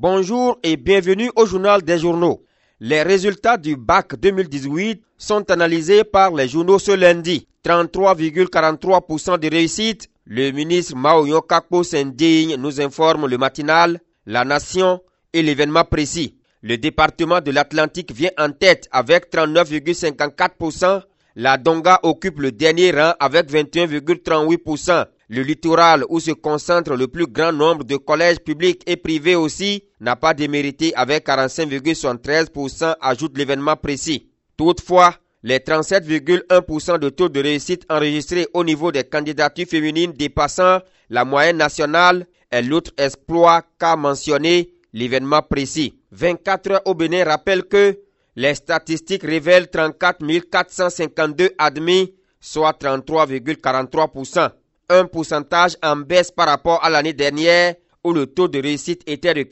Bonjour et bienvenue au journal des journaux. Les résultats du bac 2018 sont analysés par les journaux ce lundi. 33,43% de réussite. Le ministre Maoyo Kakpo s'indigne, nous informe le matinal, La Nation et l'événement précis. Le département de l'Atlantique vient en tête avec 39,54%. La Donga occupe le dernier rang avec 21,38%. Le littoral, où se concentre le plus grand nombre de collèges publics et privés aussi, n'a pas démérité avec 45,73%, ajoute l'événement précis. Toutefois, les 37,1% de taux de réussite enregistrés au niveau des candidatures féminines dépassant la moyenne nationale est l'autre exploit qu'a mentionné l'événement précis. 24 heures au Bénin rappelle que les statistiques révèlent 34 452 admis, soit 33,43%. Un pourcentage en baisse par rapport à l'année dernière où le taux de réussite était de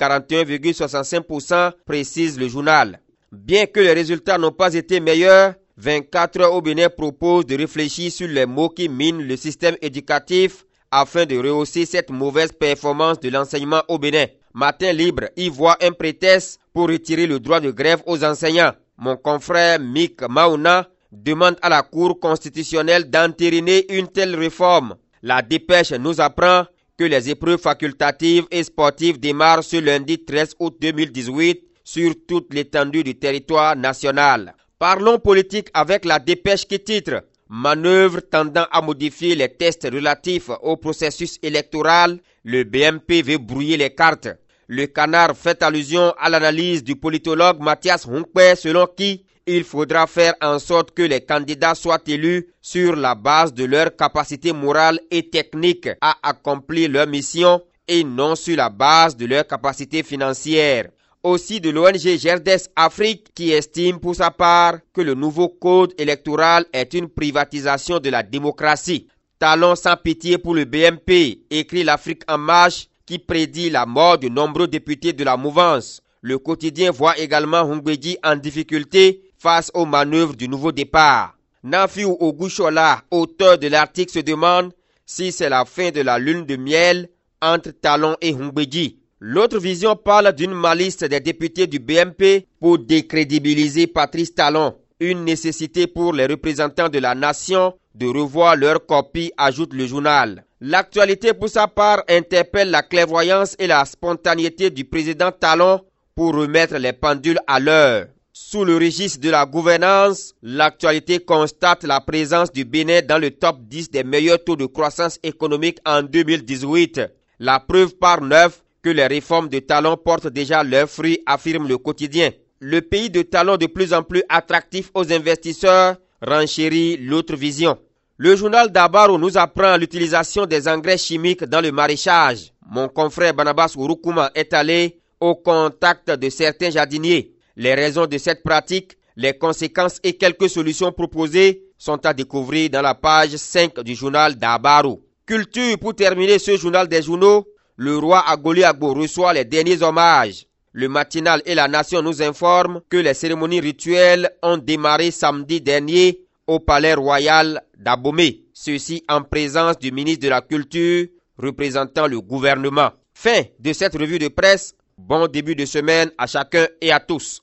41,65%, précise le journal. Bien que les résultats n'ont pas été meilleurs, 24 heures au Bénin propose de réfléchir sur les mots qui minent le système éducatif afin de rehausser cette mauvaise performance de l'enseignement au Bénin. Matin Libre y voit un prétexte pour retirer le droit de grève aux enseignants. Mon confrère Mick Mauna demande à la Cour constitutionnelle d'entériner une telle réforme. La dépêche nous apprend que les épreuves facultatives et sportives démarrent ce lundi 13 août 2018 sur toute l'étendue du territoire national. Parlons politique avec la dépêche qui titre « Manœuvre tendant à modifier les tests relatifs au processus électoral, le BMP veut brouiller les cartes ». Le Canard fait allusion à l'analyse du politologue Mathias Hunkwe selon qui il faudra faire en sorte que les candidats soient élus sur la base de leur capacité morale et technique à accomplir leur mission et non sur la base de leur capacité financière. Aussi de l'ONG Gerdes Afrique qui estime pour sa part que le nouveau code électoral est une privatisation de la démocratie. Talon sans pitié pour le BMP, écrit l'Afrique en marche qui prédit la mort de nombreux députés de la mouvance. Le quotidien voit également Hungweji en difficulté face aux manœuvres du nouveau départ. Nafiou Ogushola, auteur de l'article, se demande si c'est la fin de la lune de miel entre Talon et Hungweji. L'autre vision parle d'une malice des députés du BMP pour décrédibiliser Patrice Talon. Une nécessité pour les représentants de la nation de revoir leur copie, ajoute le journal. L'actualité pour sa part interpelle la clairvoyance et la spontanéité du président Talon pour remettre les pendules à l'heure. Sous le registre de la gouvernance, l'actualité constate la présence du Bénin dans le top 10 des meilleurs taux de croissance économique en 2018. La preuve par 9 que les réformes de Talon portent déjà leurs fruits, affirme le quotidien. Le pays de Talon de plus en plus attractif aux investisseurs, renchérit l'autre vision. Le journal d'Abaro nous apprend l'utilisation des engrais chimiques dans le maraîchage. Mon confrère Barnabas Urukuma est allé au contact de certains jardiniers. Les raisons de cette pratique, les conséquences et quelques solutions proposées sont à découvrir dans la page 5 du journal d'Abaro. Culture pour terminer ce journal des journaux, le roi Agoli Agbo reçoit les derniers hommages. Le matinal et la Nation nous informent que les cérémonies rituelles ont démarré samedi dernier au palais royal d'Abomey. Ceci en présence du ministre de la Culture représentant le gouvernement. Fin de cette revue de presse. Bon début de semaine à chacun et à tous.